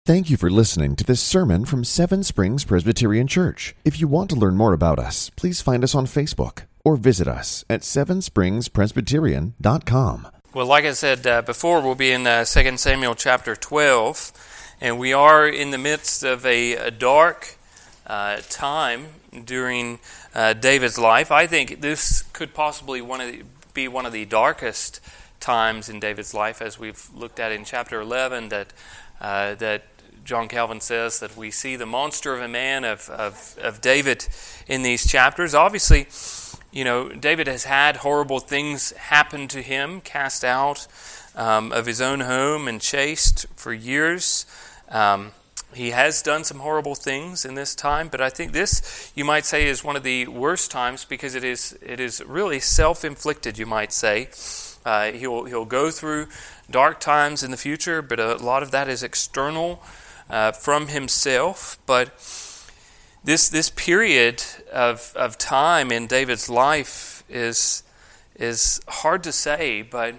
Thank you for listening to this sermon from Seven Springs Presbyterian Church. If you want to learn more about us, please find us on Facebook or visit us at sevenspringspresbyterian.com. Well, like I said before, we'll be in 2 Samuel chapter 12, and we are in the midst of a dark time during David's life. I think this could possibly be one of the darkest times in David's life, as we've looked at in chapter 11, that John Calvin says that we see the monster of a man of David in these chapters. Obviously, you know, David has had horrible things happen to him, cast out of his own home and chased for years. He has done some horrible things in this time, but I think this, you might say, is one of the worst times because it is really self-inflicted, you might say. He'll go through dark times in the future, but a lot of that is external from himself. But this period of time in David's life is hard to say, but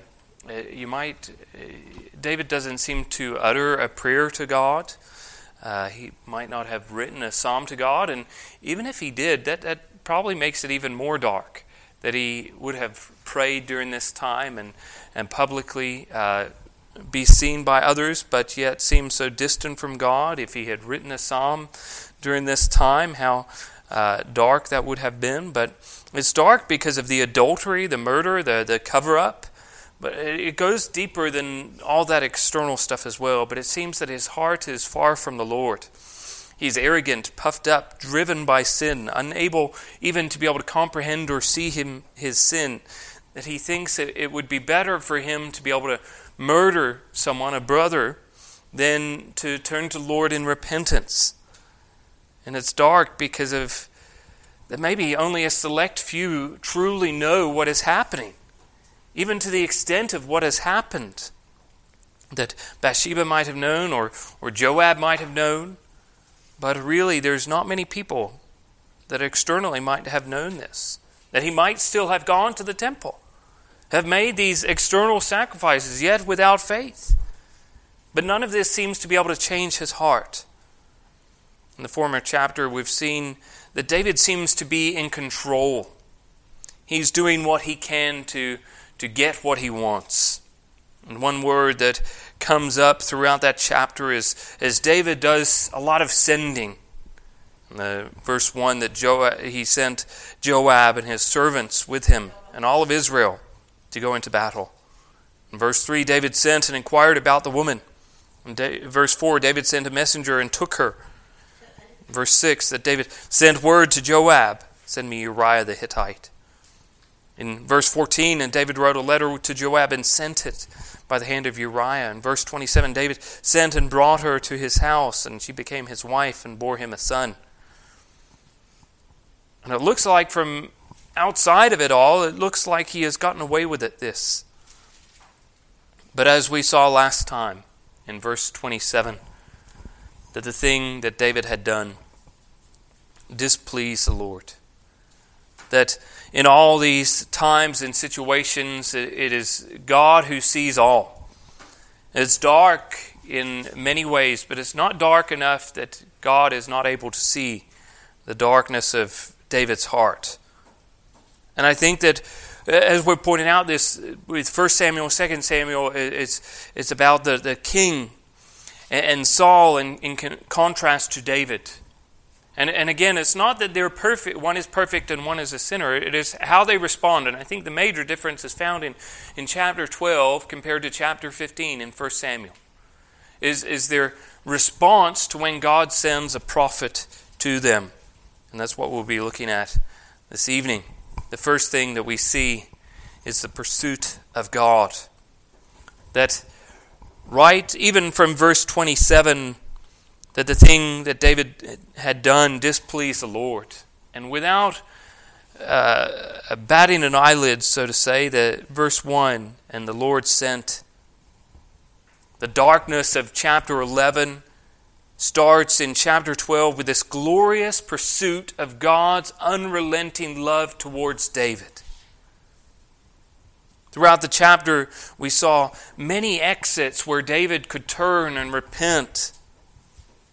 David doesn't seem to utter a prayer to God. He might not have written a psalm to God, and even if he did, that probably makes it even more dark, that he would have prayed during this time and publicly be seen by others, but yet seem so distant from God. If he had written a psalm during this time, how dark that would have been. But it's dark because of the adultery, the murder, the cover-up. But it goes deeper than all that external stuff as well. But it seems that his heart is far from the Lord. He's arrogant, puffed up, driven by sin, unable even to be able to comprehend or see his sin, that he thinks it would be better for him to be able to murder someone, a brother, than to turn to the Lord in repentance. And it's dark because of that maybe only a select few truly know what is happening, even to the extent of what has happened, that Bathsheba might have known or Joab might have known. But really, there's not many people that externally might have known this, that he might still have gone to the temple, have made these external sacrifices, yet without faith. But none of this seems to be able to change his heart. In the former chapter, we've seen that David seems to be in control. He's doing what he can to get what he wants. And one word that comes up throughout that chapter is as David does a lot of sending. In the verse 1 that he sent Joab and his servants with him and all of Israel to go into battle. In verse 3, David sent and inquired about the woman. In verse 4, David sent a messenger and took her. In verse 6, that David sent word to Joab, send me Uriah the Hittite. In verse 14, and David wrote a letter to Joab and sent it by the hand of Uriah. In verse 27, David sent and brought her to his house, and she became his wife and bore him a son. And it looks like from outside of it all, it looks like he has gotten away with this. But as we saw last time, in verse 27, that the thing that David had done displeased the Lord. That in all these times and situations, it is God who sees all. It's dark in many ways, but it's not dark enough that God is not able to see the darkness of David's heart. And I think that, as we're pointing out this with 1 Samuel, 2 Samuel, it's about the king and Saul in contrast to David. And again, it's not that they're perfect. One is perfect and one is a sinner. It is how they respond. And I think the major difference is found in chapter 12 compared to chapter 15 in 1 Samuel. Is their response to when God sends a prophet to them. And that's what we'll be looking at this evening. The first thing that we see is the pursuit of God. That right, even from verse 27, that the thing that David had done displeased the Lord. And without batting an eyelid, so to say, that verse 1, and the Lord sent. The darkness of chapter 11 starts in chapter 12 with this glorious pursuit of God's unrelenting love towards David. Throughout the chapter, we saw many exits where David could turn and repent.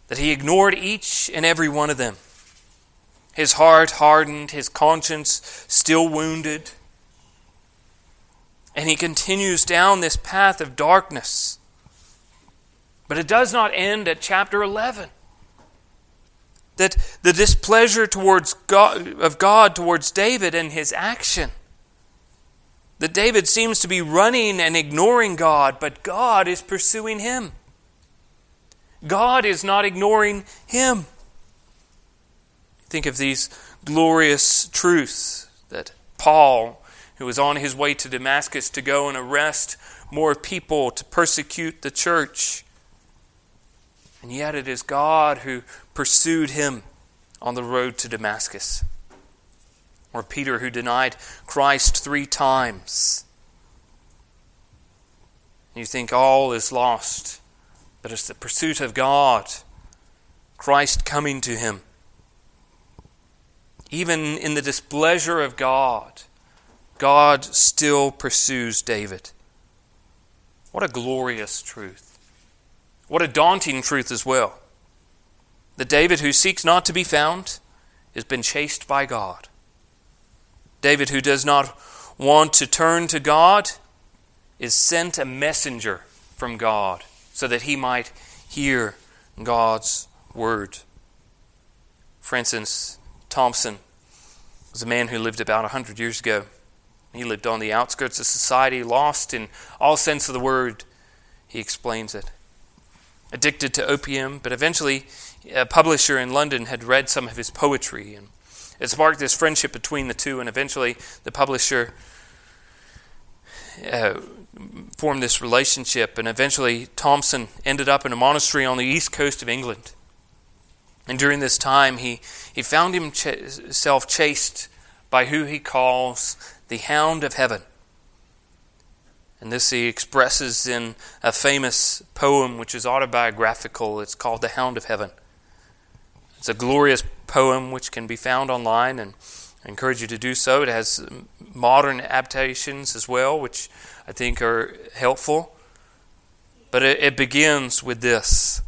that he ignored each and every one of them. His heart hardened, his conscience still wounded. And he continues down this path of darkness. But it does not end at chapter 11. That the displeasure of God towards David and his action. That David seems to be running and ignoring God, but God is pursuing him. God is not ignoring him. Think of these glorious truths that Paul, who was on his way to Damascus to go and arrest more people to persecute the church, and yet it is God who pursued him on the road to Damascus. Or Peter, who denied Christ 3 times. You think all is lost, but it's the pursuit of God, Christ coming to him. Even in the displeasure of God, God still pursues David. What a glorious truth. What a daunting truth as well. That David, who seeks not to be found, has been chased by God. David, who does not want to turn to God, is sent a messenger from God so that he might hear God's word. For instance, Thompson was a man who lived about 100 years ago. He lived on the outskirts of society, lost in all sense of the word. He explains it. Addicted to opium, but eventually a publisher in London had read some of his poetry, and it sparked this friendship between the two, and eventually the publisher formed this relationship, and eventually Thompson ended up in a monastery on the east coast of England. And during this time, he found himself chased by who he calls the Hound of Heaven. And this he expresses in a famous poem which is autobiographical. It's called The Hound of Heaven. It's a glorious poem which can be found online, and I encourage you to do so. It has modern adaptations as well, which I think are helpful. But it begins with this: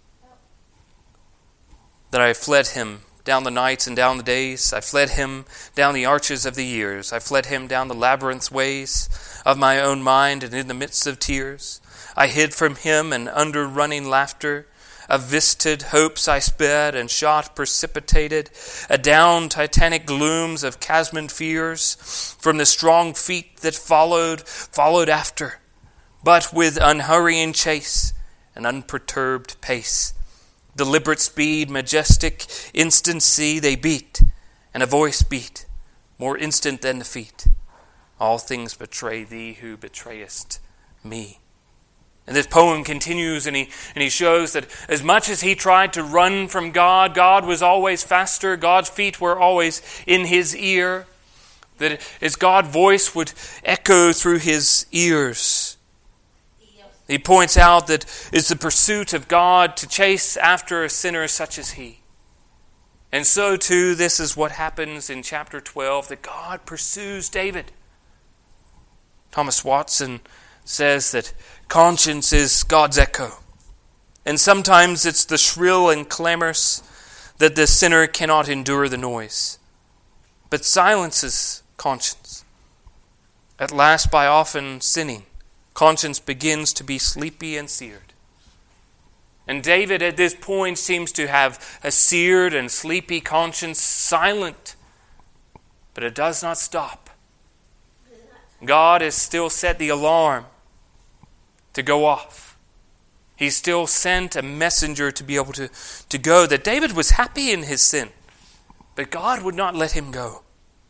that I fled him down the nights and down the days. I fled him down the arches of the years. I fled him down the labyrinth ways of my own mind, and in the midst of tears I hid from him, and under running laughter of vistaed hopes I sped, and shot precipitated adown titanic glooms of chasmed fears from the strong feet that followed after, but with unhurrying chase and unperturbed pace. Deliberate speed, majestic instancy they beat, and a voice beat, more instant than the feet. All things betray thee who betrayest me. And this poem continues, and he shows that as much as he tried to run from God, God was always faster. God's feet were always in his ear. That as God's voice would echo through his ears. He points out that it's the pursuit of God to chase after a sinner such as he. And so too, this is what happens in chapter 12, that God pursues David. Thomas Watson says that conscience is God's echo. And sometimes it's the shrill and clamorous that the sinner cannot endure the noise. But silences conscience. At last, by often sinning, conscience begins to be sleepy and seared. And David at this point seems to have a seared and sleepy conscience, silent. But it does not stop. God has still set the alarm to go off. He still sent a messenger to be able to go. That David was happy in his sin, but God would not let him go.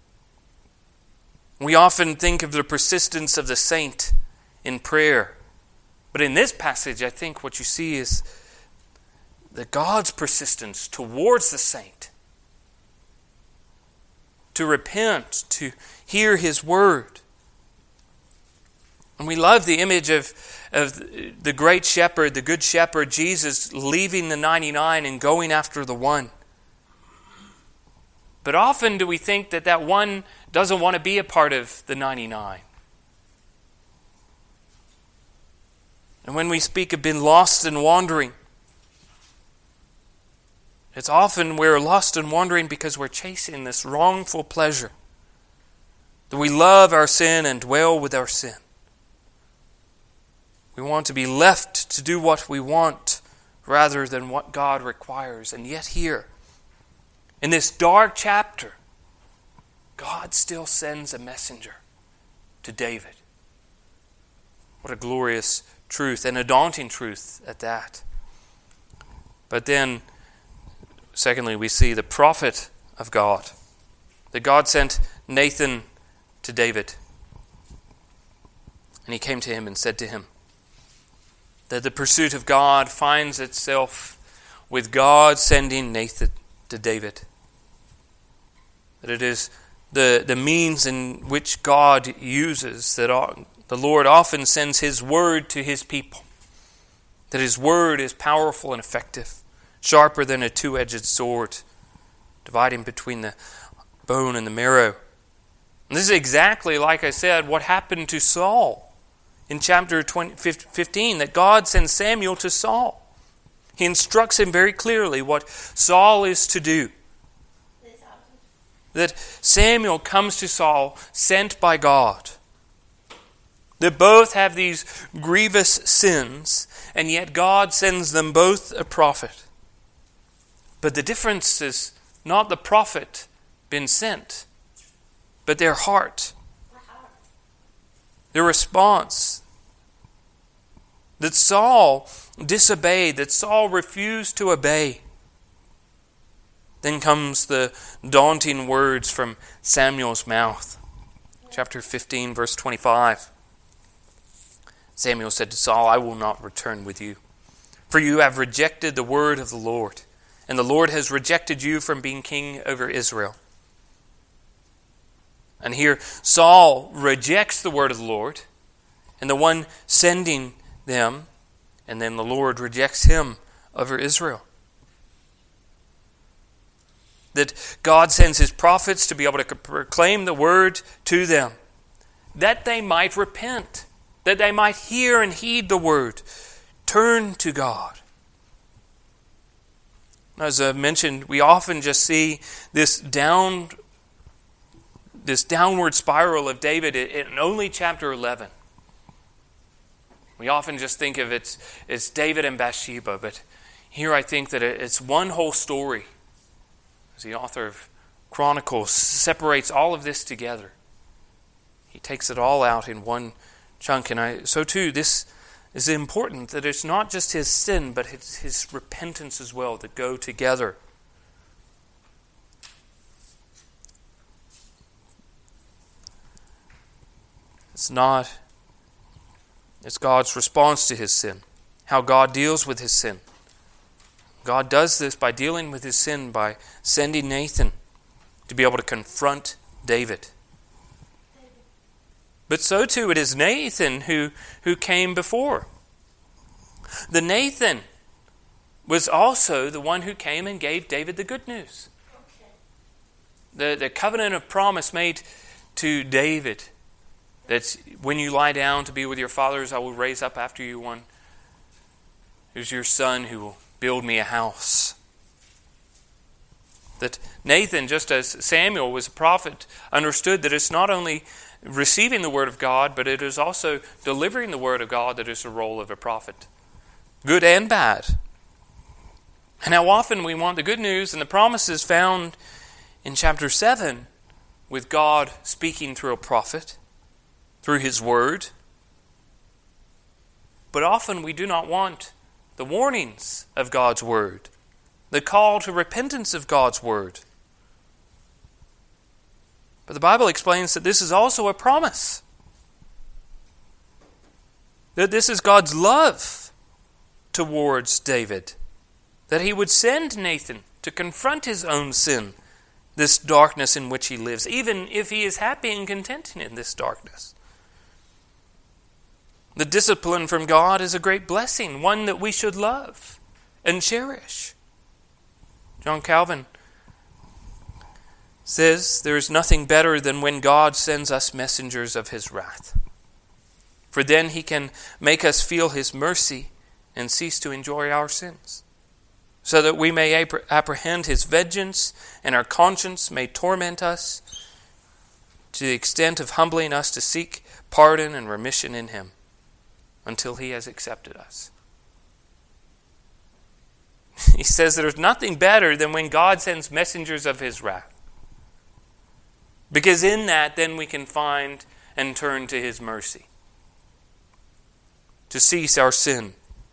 We often think of the persistence of the saint in prayer. But in this passage, I think what you see is that God's persistence towards the saint to repent, to hear his word. And we love the image of the great shepherd, the good shepherd, Jesus leaving the 99 and going after the one. But often do we think that one doesn't want to be a part of the 99. And when we speak of being lost and wandering, It's often we're lost and wandering because we're chasing this wrongful pleasure. That we love our sin and dwell with our sin. We want to be left to do what we want rather than what God requires. And yet here, in this dark chapter, God still sends a messenger to David. What a glorious truth, and a daunting truth at that. But then, secondly, we see the prophet of God. That God sent Nathan to David. And he came to him and said to him that the pursuit of God finds itself with God sending Nathan to David. That it is the means in which God uses, that the Lord often sends His word to His people. That His word is powerful and effective, sharper than a two-edged sword, dividing between the bone and the marrow. And this is exactly, like I said, what happened to Saul in chapter 15, that God sends Samuel to Saul. He instructs him very clearly what Saul is to do. That Samuel comes to Saul, sent by God. That both have these grievous sins, and yet God sends them both a prophet. But the difference is not the prophet being sent, but their heart. Their response. That Saul disobeyed, that Saul refused to obey. Then comes the daunting words from Samuel's mouth. Chapter 15, verse 25. Samuel said to Saul, "I will not return with you, for you have rejected the word of the Lord, and the Lord has rejected you from being king over Israel." And here Saul rejects the word of the Lord, and the one sending them, and then the Lord rejects him over Israel. That God sends His prophets to be able to proclaim the word to them, that they might repent, that they might hear and heed the word, turn to God. As I mentioned, we often just see this downward spiral of David in only chapter 11. We often just think of it's David and Bathsheba, but here I think that it's one whole story. As the author of Chronicles separates all of this together. He takes it all out in one chunk. And so too, this is important, that it's not just his sin, but it's his repentance as well that go together. It's God's response to his sin. How God deals with his sin. God does this by dealing with his sin by sending Nathan to be able to confront David. But so too it is Nathan who came before. The Nathan was also the one who came and gave David the good news. The covenant of promise made to David, that when you lie down to be with your fathers, I will raise up after you one who's your son who will build me a house. That Nathan, just as Samuel was a prophet, understood that it's not only receiving the word of God, but it is also delivering the word of God that is the role of a prophet. Good and bad. And how often we want the good news and the promises found in chapter 7 with God speaking through a prophet, through His word. But often we do not want the warnings of God's word, the call to repentance of God's word. But the Bible explains that this is also a promise. That this is God's love towards David. That He would send Nathan to confront his own sin, this darkness in which he lives, even if he is happy and content in this darkness. The discipline from God is a great blessing, one that we should love and cherish. John Calvin says, "There is nothing better than when God sends us messengers of His wrath. For then He can make us feel His mercy and cease to enjoy our sins." so that we may apprehend his vengeance, and our conscience may torment us, to the extent of humbling us to seek pardon and remission in him, until he has accepted us. He says there's nothing better than when God sends messengers of his wrath. Because in that, then we can find and turn to his mercy, to cease our sin,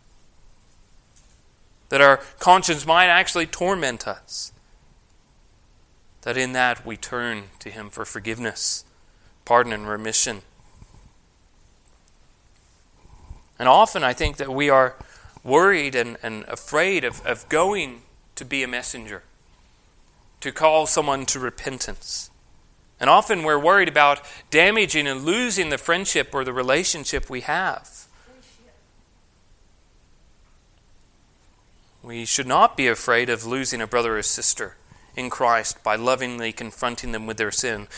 that our conscience might actually torment us, that in that we turn to him for forgiveness, pardon, and remission. And often I think that we are worried and afraid of going to be a messenger, to call someone to repentance. And often we're worried about damaging and losing the friendship or the relationship we have. We should not be afraid of losing a brother or sister in Christ by lovingly confronting them with their sin.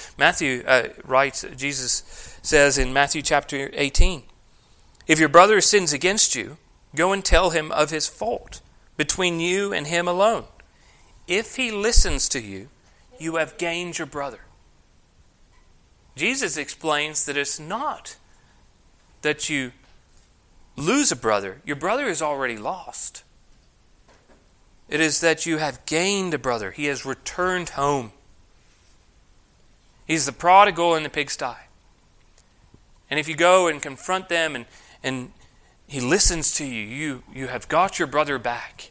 Jesus says in Matthew chapter 18, if your brother sins against you, go and tell him of his fault between you and him alone. If he listens to you, you have gained your brother. Jesus explains that it's not that you lose a brother. Your brother is already lost. It is that you have gained a brother. He has returned home. He's the prodigal in the pigsty. And if you go and confront them and he listens to you, you have got your brother back.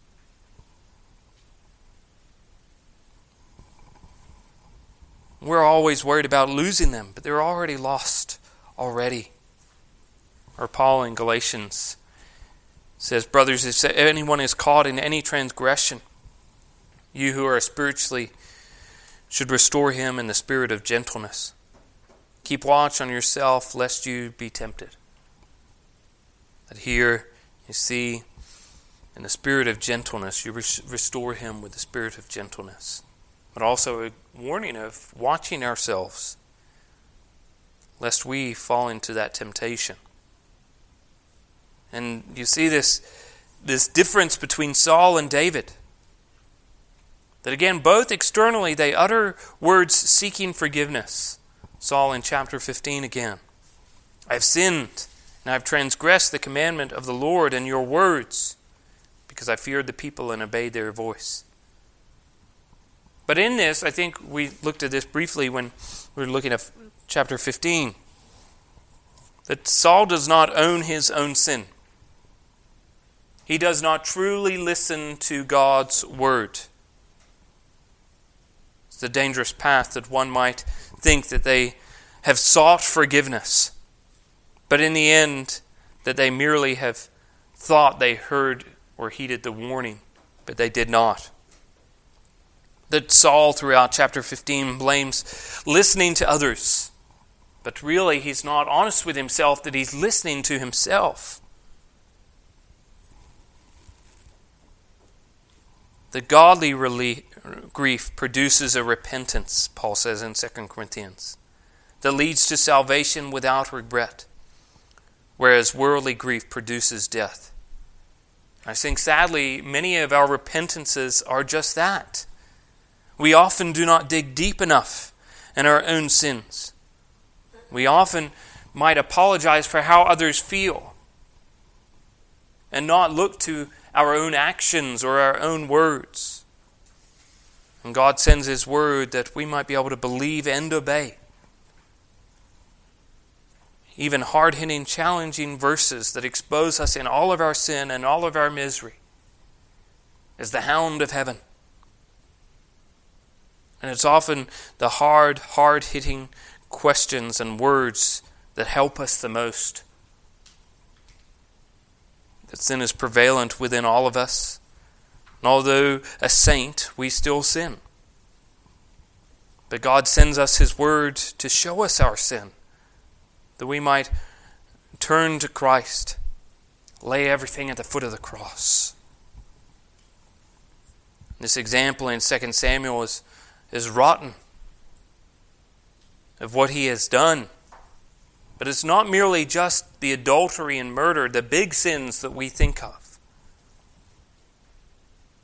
We're always worried about losing them, but they're already lost already. Or Paul in Galatians says, brothers, if anyone is caught in any transgression, you who are spiritually should restore him in the spirit of gentleness. Keep watch on yourself, lest you be tempted. That here you see, in the spirit of gentleness, you restore him with the spirit of gentleness. But also a warning of watching ourselves, lest we fall into that temptation. And you see this difference between Saul and David. That again, both externally, they utter words seeking forgiveness. Saul in chapter 15 again. I have sinned, and I have transgressed the commandment of the Lord and your words, because I feared the people and obeyed their voice. But in this, I think we looked at this briefly when we were looking at chapter 15, that Saul does not own his own sin. He does not truly listen to God's word. It's a dangerous path that one might think that they have sought forgiveness, but in the end, that they merely have thought they heard or heeded the warning, but they did not. That Saul throughout chapter 15 blames listening to others, but really he's not honest with himself that he's listening to himself. The godly grief produces a repentance, Paul says in 2 Corinthians, that leads to salvation without regret, whereas worldly grief produces death. I think sadly many of our repentances are just that. We often do not dig deep enough in our own sins. We often might apologize for how others feel and not look to our own actions or our own words. And God sends His word that we might be able to believe and obey. Even hard-hitting, challenging verses that expose us in all of our sin and all of our misery as the hound of heaven. And it's often the hard-hitting questions and words that help us the most. That sin is prevalent within all of us. And although a saint, we still sin. But God sends us His word to show us our sin, that we might turn to Christ, lay everything at the foot of the cross. This example in 2 Samuel is rotten of what he has done. But it's not merely just the adultery and murder, the big sins that we think of.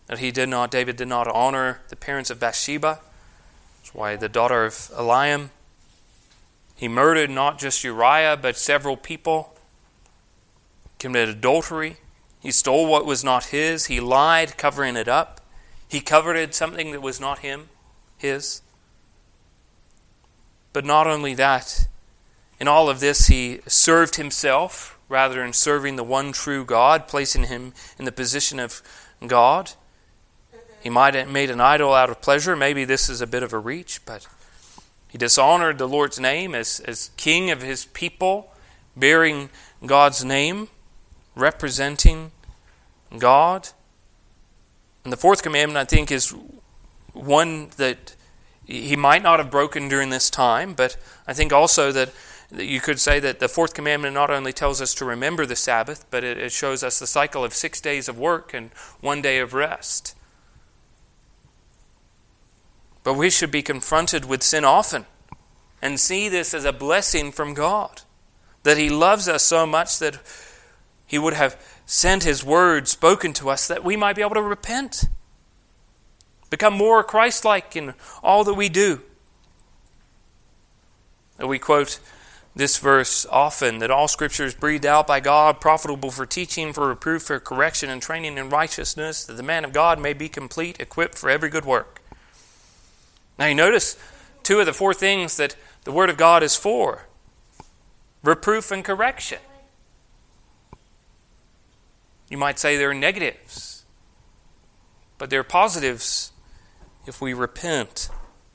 that David did not honor the parents of Bathsheba. That's why the daughter of Eliam. He murdered not just Uriah, but several people. Committed adultery. He stole what was not his. He lied, covering it up. He coveted something that was not his. But not only that, in all of this he served himself rather than serving the one true God, placing him in the position of God. He might have made an idol out of pleasure. Maybe this is a bit of a reach, but he dishonored the Lord's name as king of his people, bearing God's name, representing God. And the fourth commandment, I think, is one that he might not have broken during this time, but I think also that you could say that the fourth commandment not only tells us to remember the Sabbath, but it shows us the cycle of 6 days of work and 1 day of rest. But we should be confronted with sin often and see this as a blessing from God, that He loves us so much that He would have sent His word spoken to us that we might be able to repent, become more Christ-like in all that we do. We quote this verse often, that all Scripture is breathed out by God, profitable for teaching, for reproof, for correction, and training in righteousness, that the man of God may be complete, equipped for every good work. Now you notice two of the four things that the Word of God is for: reproof and correction. You might say they're negatives, but they're positives if we repent.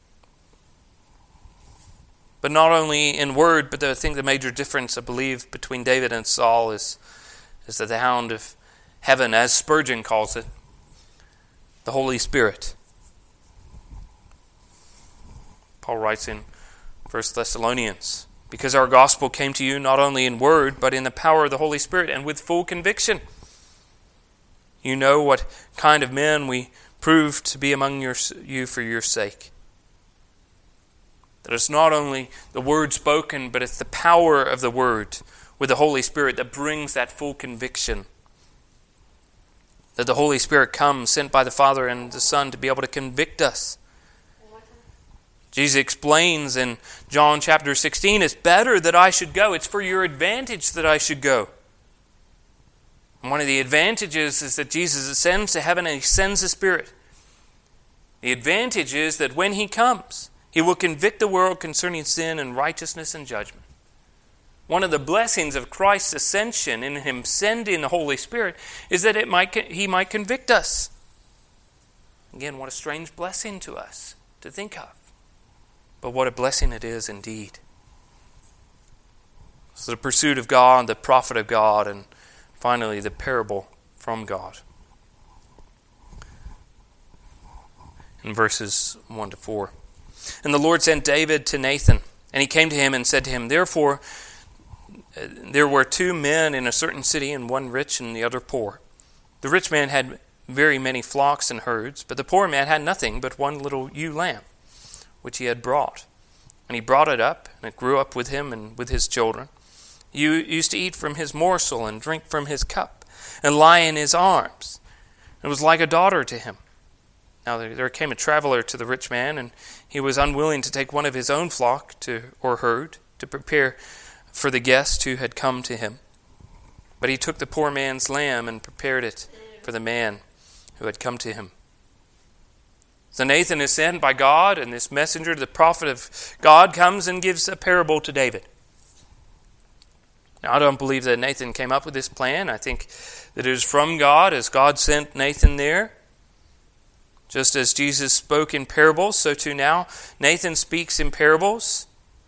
But not only in word, but I think the major difference, I believe, between David and Saul is that the hound of heaven, as Spurgeon calls it, the Holy Spirit. Paul writes in 1 Thessalonians, because our gospel came to you not only in word, but in the power of the Holy Spirit and with full conviction. You know what kind of men we proved to be among you for your sake. That it's not only the word spoken, but it's the power of the word with the Holy Spirit that brings that full conviction. That the Holy Spirit comes, sent by the Father and the Son, to be able to convict us. Jesus explains in John chapter 16, it's better that I should go. It's for your advantage that I should go. And one of the advantages is that Jesus ascends to heaven and He sends the Spirit. The advantage is that when He comes, He will convict the world concerning sin and righteousness and judgment. One of the blessings of Christ's ascension in Him sending the Holy Spirit is that He might convict us. Again, what a strange blessing to us to think of. But what a blessing it is indeed. So the pursuit of God, the prophet of God, and finally the parable from God. In verses 1 to 4. And the Lord sent David to Nathan, and he came to him and said to him, Therefore, there were 2 men in a certain city, and one rich and the other poor. The rich man had very many flocks and herds, but the poor man had nothing but one little ewe lamb, which he had brought. And he brought it up, and it grew up with him and with his children. You used to eat from his morsel and drink from his cup, and lie in his arms. It was like a daughter to him. Now there came a traveler to the rich man, and he was unwilling to take one of his own flock or herd to prepare for the guest who had come to him. But he took the poor man's lamb and prepared it for the man who had come to him. So Nathan is sent by God, and this messenger, the prophet of God, comes and gives a parable to David. Now, I don't believe that Nathan came up with this plan. I think that it is from God, as God sent Nathan there. Just as Jesus spoke in parables, so too now Nathan speaks in parables.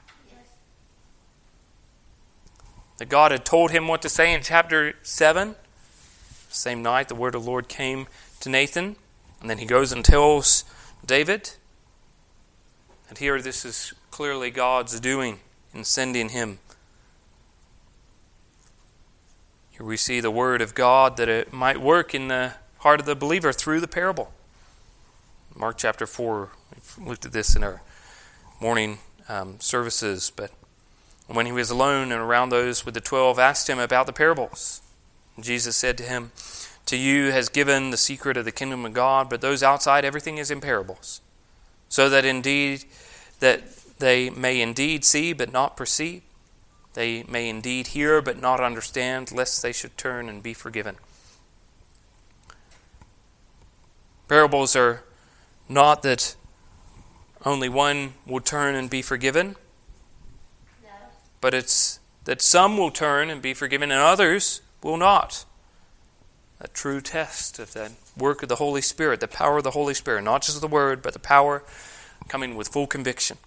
That God had told him what to say in chapter 7. The same night the word of the Lord came to Nathan, and then he goes and tells David. And here this is clearly God's doing in sending him. Here we see the word of God that it might work in the heart of the believer through the parable. Mark chapter 4, we've looked at this in our morning services, but when he was alone and around those with the 12 asked him about the parables. Jesus said to him, to you has given the secret of the kingdom of God, but those outside, everything is in parables, so that they may indeed see but not perceive. They may indeed hear but not understand, lest they should turn and be forgiven. Parables are not that only one will turn and be forgiven, but it's that some will turn and be forgiven and others will not. A true test of that work of the Holy Spirit, the power of the Holy Spirit, not just the Word, but the power coming with full conviction.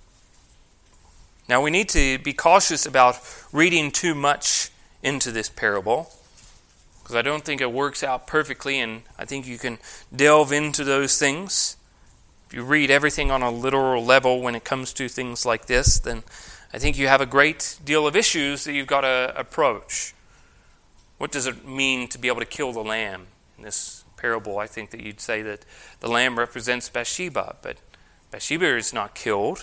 Now we need to be cautious about reading too much into this parable, because I don't think it works out perfectly, and I think you can delve into those things. If you read everything on a literal level when it comes to things like this, then I think you have a great deal of issues that you've got to approach. What does it mean to be able to kill the lamb? In this parable, I think that you'd say that the lamb represents Bathsheba, but Bathsheba is not killed.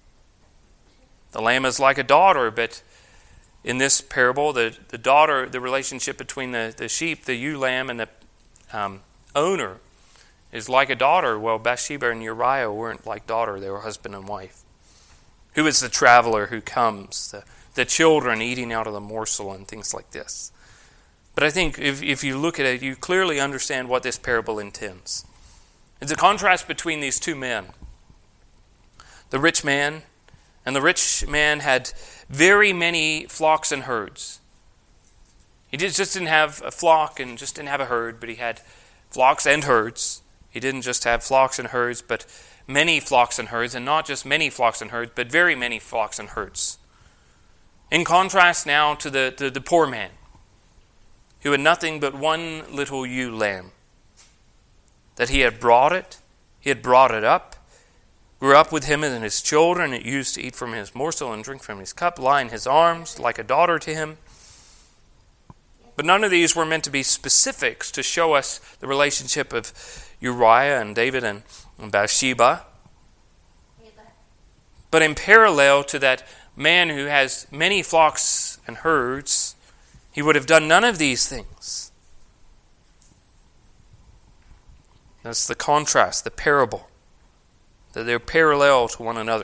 The lamb is like a daughter, but in this parable, the daughter, the relationship between the sheep, the ewe lamb, and the owner is like a daughter. Well, Bathsheba and Uriah weren't like daughter, they were husband and wife. Who is the traveler who comes? The children eating out of the morsel and things like this. But I think if you look at it, you clearly understand what this parable intends. It's a contrast between these two men. The rich man, and the rich man had very many flocks and herds. He just didn't have a flock and just didn't have a herd, but he had flocks and herds. He didn't just have flocks and herds, but many flocks and herds, and not just many flocks and herds, but very many flocks and herds. In contrast now to the poor man, who had nothing but one little ewe lamb, that he had brought it up, grew up with him and his children. It used to eat from his morsel and drink from his cup, lie in his arms like a daughter to him. But none of these were meant to be specifics to show us the relationship of Uriah and David and Bathsheba. But in parallel to that man who has many flocks and herds, he would have done none of these things. That's the contrast, the parable, that they're parallel to one another.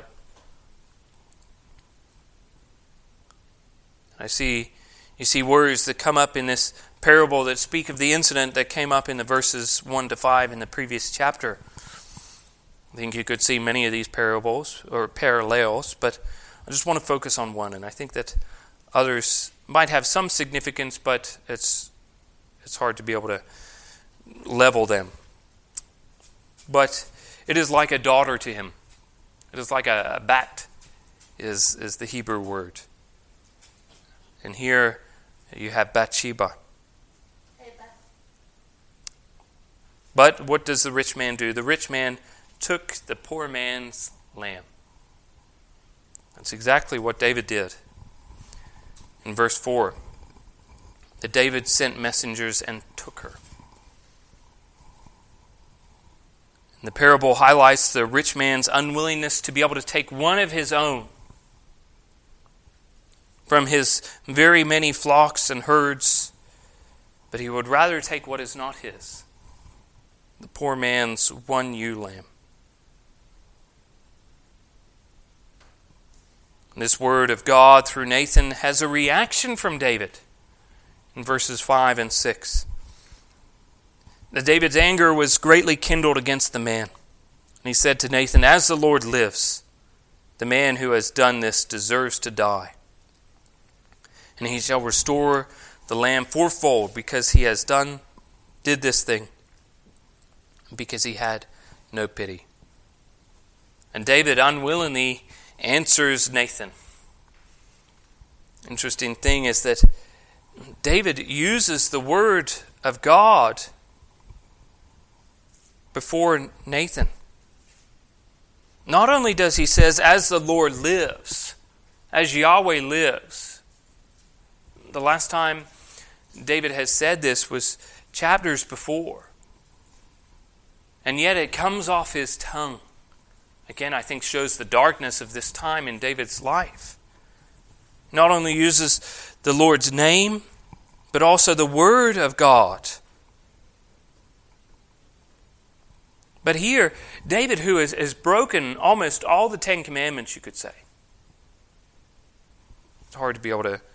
You see words that come up in this parable that speak of the incident that came up in the verses 1 to 5 in the previous chapter. I think you could see many of these parables or parallels, but I just want to focus on one, and I think that others might have some significance, but it's hard to be able to level them. But it is like a daughter to him. It is like a bat is the Hebrew word. And here you have Bathsheba. But what does the rich man do? The rich man took the poor man's lamb. That's exactly what David did. In verse 4, that David sent messengers and took her. And the parable highlights the rich man's unwillingness to be able to take one of his own from his very many flocks and herds, but he would rather take what is not his, the poor man's one ewe lamb. This word of God through Nathan has a reaction from David in verses 5 and 6. That David's anger was greatly kindled against the man. And he said to Nathan, "As the Lord lives, the man who has done this deserves to die. And he shall restore the lamb fourfold because he did this thing, because he had no pity." And David unwillingly answers Nathan. Interesting thing is that David uses the word of God before Nathan. Not only does he says, "As the Lord lives," as Yahweh lives. The last time David has said this was chapters before. And yet it comes off his tongue. Again, I think shows the darkness of this time in David's life. Not only uses the Lord's name, but also the word of God But here, David, who has broken almost all the Ten Commandments, you could say. It's hard to be able to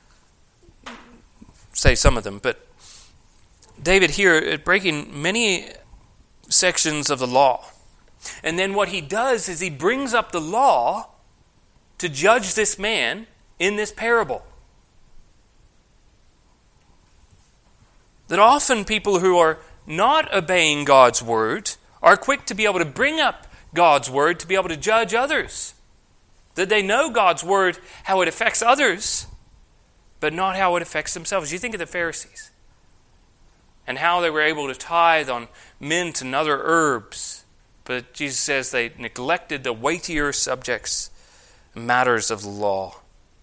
say some of them, but David here breaking many sections of the law. And then what he does is he brings up the law to judge this man in this parable. That often people who are not obeying God's word are quick to be able to bring up God's word to be able to judge others. That they know God's word, how it affects others, but not how it affects themselves. You think of the Pharisees and how they were able to tithe on mint and other herbs. But Jesus says they neglected the weightier subjects, matters of the law.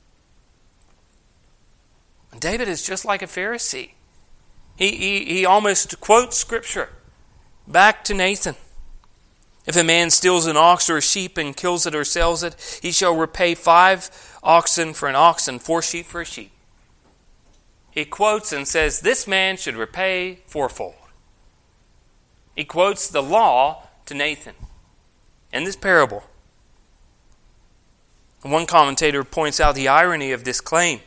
And David is just like a Pharisee. He almost quotes Scripture back to Nathan. If a man steals an ox or a sheep and kills it or sells it, he shall repay 5 oxen for an ox and 4 sheep for a sheep. He quotes and says, this man should repay fourfold. He quotes the law to Nathan in this parable. One commentator points out the irony of this claim.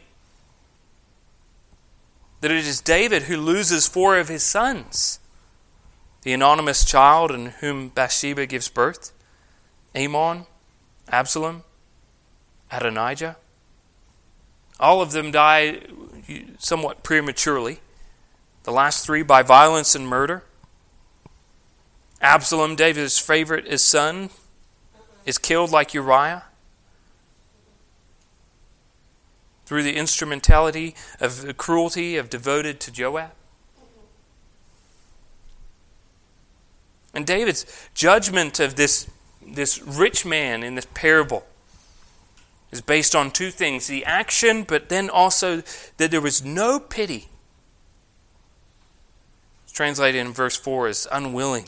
That it is David who loses 4 of his sons. The anonymous child in whom Bathsheba gives birth, Amnon, Absalom, Adonijah. All of them die somewhat prematurely. The last 3 by violence and murder. Absalom, David's favorite, his son, is killed like Uriah through the instrumentality of the cruelty of devoted to Joab. And David's judgment of this rich man in this parable is based on 2 things. The action, but then also that there was no pity. It's translated in verse 4 as unwilling.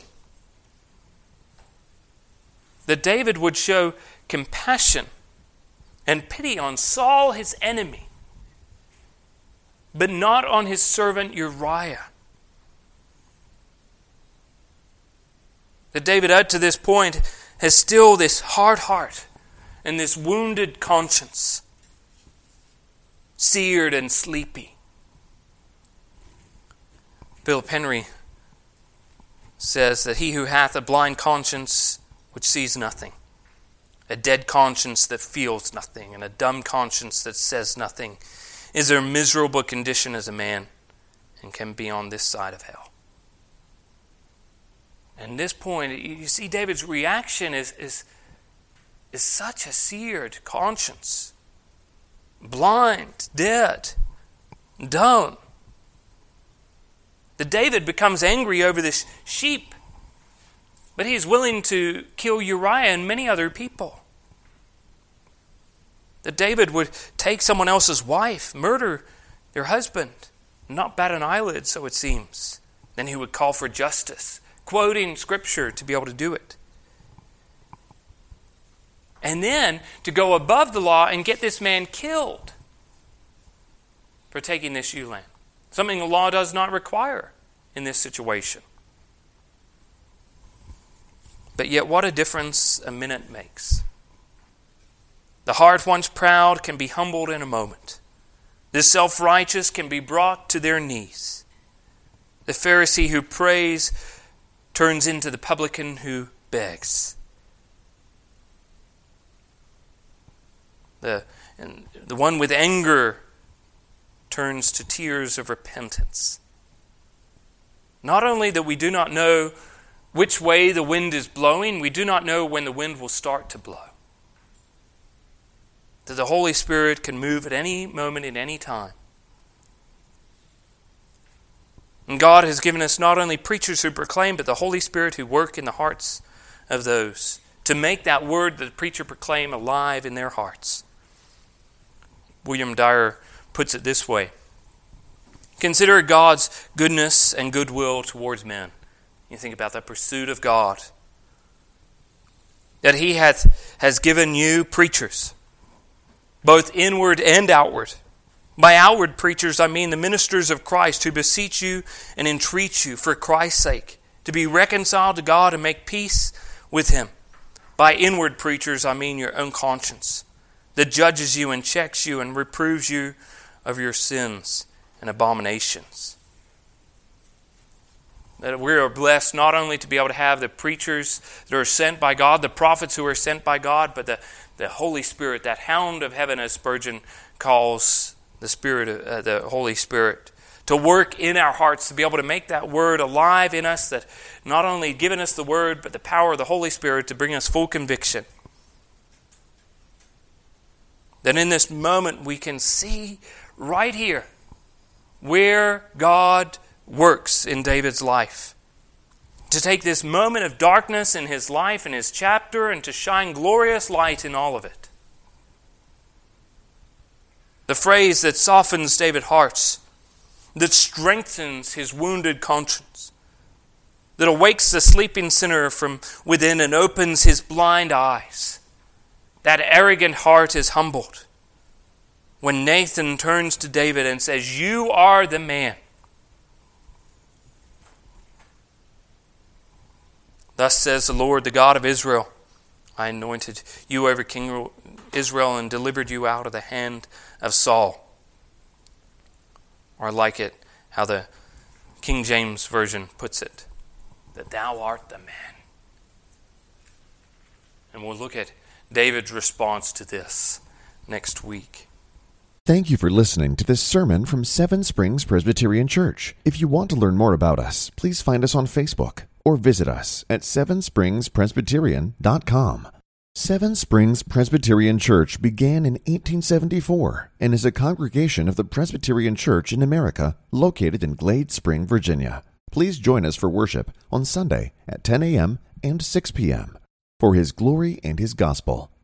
That David would show compassion and pity on Saul, his enemy, but not on his servant Uriah. That David, up to this point, has still this hard heart and this wounded conscience, seared and sleepy. Philip Henry says that he who hath a blind conscience which sees nothing, a dead conscience that feels nothing, and a dumb conscience that says nothing, is a miserable condition as a man and can be on this side of hell. And this point, you see David's reaction is such a seared conscience. Blind, dead, dumb. That David becomes angry over this sheep, but he's willing to kill Uriah and many other people. That David would take someone else's wife, murder their husband, not bat an eyelid, so it seems. Then he would call for justice, quoting Scripture to be able to do it. And then to go above the law and get this man killed for taking this ewe lamb. Something the law does not require in this situation. But yet what a difference a minute makes. The heart once proud can be humbled in a moment. The self-righteous can be brought to their knees. The Pharisee who prays turns into the publican who begs. The one with anger turns to tears of repentance. Not only that we do not know which way the wind is blowing, we do not know when the wind will start to blow. That the Holy Spirit can move at any moment, at any time. And God has given us not only preachers who proclaim, but the Holy Spirit who work in the hearts of those to make that word that the preacher proclaim alive in their hearts. William Dyer puts it this way. Consider God's goodness and goodwill towards men. You think about the pursuit of God. That He has given you preachers, both inward and outward. By outward preachers, I mean the ministers of Christ who beseech you and entreat you for Christ's sake to be reconciled to God and make peace with Him. By inward preachers, I mean your own conscience, that judges you and checks you and reproves you of your sins and abominations. That we are blessed not only to be able to have the preachers that are sent by God, the prophets who are sent by God, but the Holy Spirit, that hound of heaven, as Spurgeon calls the Holy Spirit, to work in our hearts, to be able to make that word alive in us, that not only giving us the word, but the power of the Holy Spirit to bring us full conviction. That in this moment we can see right here where God works in David's life. To take this moment of darkness in his life, in his chapter, and to shine glorious light in all of it. The phrase that softens David's heart, that strengthens his wounded conscience, that awakes the sleeping sinner from within and opens his blind eyes. That arrogant heart is humbled when Nathan turns to David and says, "You are the man." Thus says the Lord, the God of Israel, I anointed you over King Israel and delivered you out of the hand of Saul. Or like it, how the King James Version puts it, that thou art the man. And we'll look at David's response to this next week. Thank you for listening to this sermon from Seven Springs Presbyterian Church. If you want to learn more about us, please find us on Facebook or visit us at sevenspringspresbyterian.com. Seven Springs Presbyterian Church began in 1874 and is a congregation of the Presbyterian Church in America located in Glade Spring, Virginia. Please join us for worship on Sunday at 10 a.m. and 6 p.m. for His glory and His gospel.